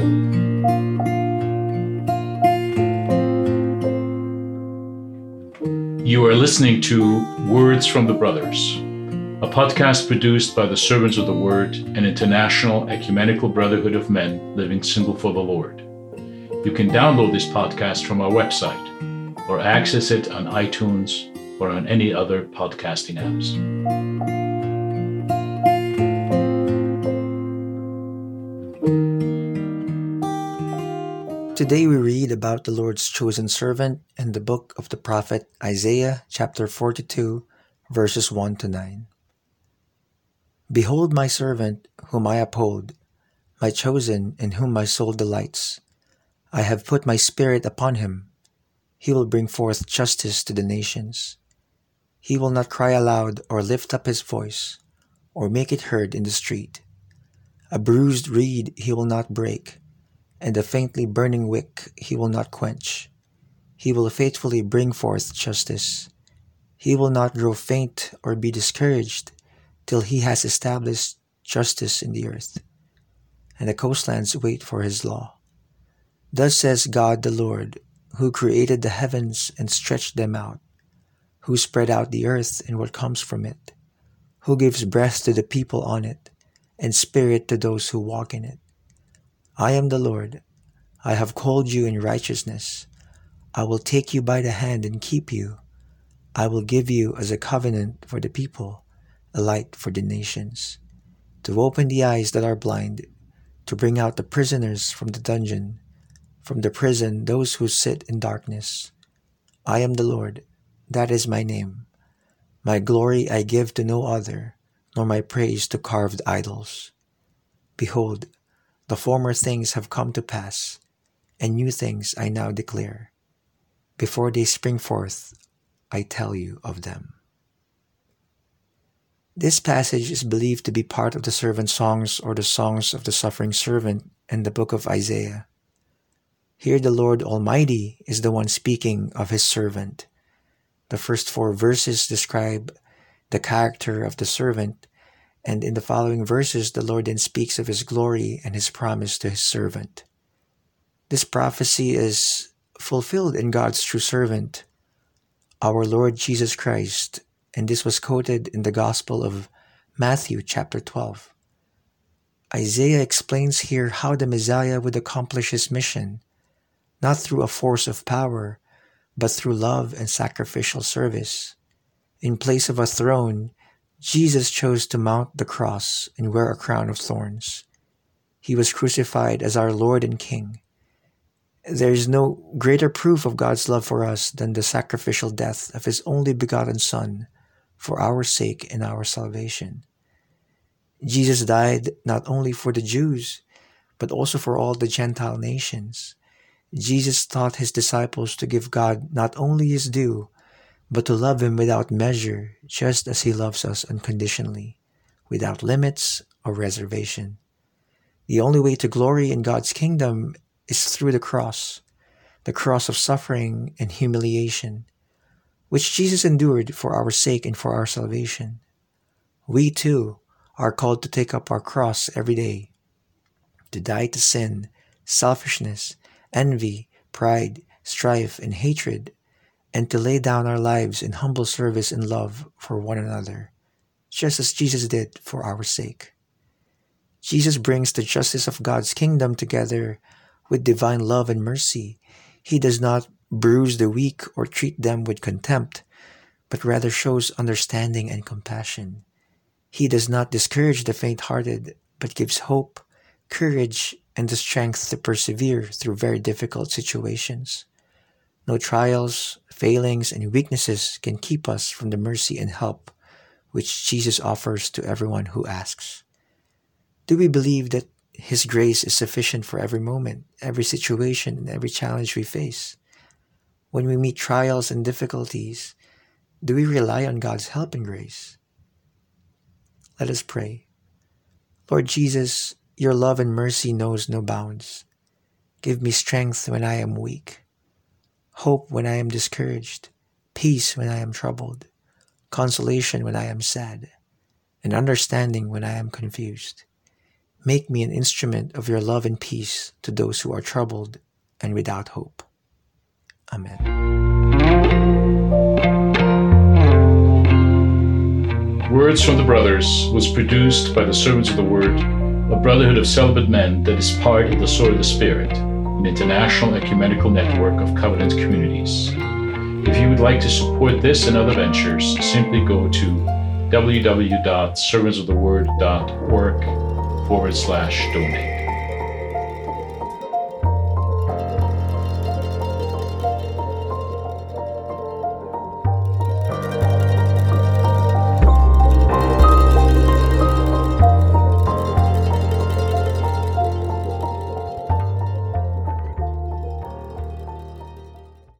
You are listening to Words from the Brothers, a podcast produced by the Servants of the Word, an international ecumenical brotherhood of men living single for the Lord. You can download this podcast from our website or access it on iTunes or on any other podcasting apps. Today we read about the Lord's chosen servant in the book of the prophet Isaiah, chapter 42, verses 1 to 9. Behold my servant, whom I uphold, my chosen, in whom my soul delights. I have put my spirit upon him. He will bring forth justice to the nations. He will not cry aloud or lift up his voice, or make it heard in the street. A bruised reed he will not break, and a faintly burning wick he will not quench. He will faithfully bring forth justice. He will not grow faint or be discouraged till he has established justice in the earth, and the coastlands wait for his law. Thus says God the Lord, who created the heavens and stretched them out, who spread out the earth and what comes from it, who gives breath to the people on it, and spirit to those who walk in it. I am the Lord. I have called you in righteousness. I will take you by the hand and keep you. I will give you as a covenant for the people, a light for the nations, to open the eyes that are blind, to bring out the prisoners from the dungeon, from the prison those who sit in darkness. I am the Lord, that is my name. My glory I give to no other, nor my praise to carved idols. Behold, the former things have come to pass, and new things I now declare. Before they spring forth, I tell you of them. This passage is believed to be part of the servant songs or the songs of the suffering servant in the book of Isaiah. Here the Lord Almighty is the one speaking of his servant. The first 4 verses describe the character of the servant, and in the following verses, the Lord then speaks of his glory and his promise to his servant. This prophecy is fulfilled in God's true servant, our Lord Jesus Christ, and this was quoted in the Gospel of Matthew chapter 12. Isaiah explains here how the Messiah would accomplish his mission, not through a force of power, but through love and sacrificial service. In place of a throne, Jesus chose to mount the cross and wear a crown of thorns. He was crucified as our Lord and King. There is no greater proof of God's love for us than the sacrificial death of his only begotten Son for our sake and our salvation. Jesus died not only for the Jews, but also for all the Gentile nations. Jesus taught his disciples to give God not only his due, but to love him without measure, just as he loves us unconditionally, without limits or reservation. The only way to glory in God's kingdom is through the cross of suffering and humiliation, which Jesus endured for our sake and for our salvation. We too are called to take up our cross every day, to die to sin, selfishness, envy, pride, strife, and hatred, and to lay down our lives in humble service and love for one another, just as Jesus did for our sake. Jesus brings the justice of God's kingdom together with divine love and mercy. He does not bruise the weak or treat them with contempt, but rather shows understanding and compassion. He does not discourage the faint-hearted, but gives hope, courage, and the strength to persevere through very difficult situations. No trials, failings, and weaknesses can keep us from the mercy and help which Jesus offers to everyone who asks. Do we believe that his grace is sufficient for every moment, every situation, and every challenge we face? When we meet trials and difficulties, do we rely on God's help and grace? Let us pray. Lord Jesus, your love and mercy knows no bounds. Give me strength when I am weak, hope when I am discouraged, peace when I am troubled, consolation when I am sad, and understanding when I am confused. Make me an instrument of your love and peace to those who are troubled and without hope. Amen. Words from the Brothers was produced by the Servants of the Word, a brotherhood of celibate men that is part of the Sword of the Spirit, an international ecumenical network of covenant communities. If you would like to support this and other ventures, simply go to www.servantsoftheword.org/donate.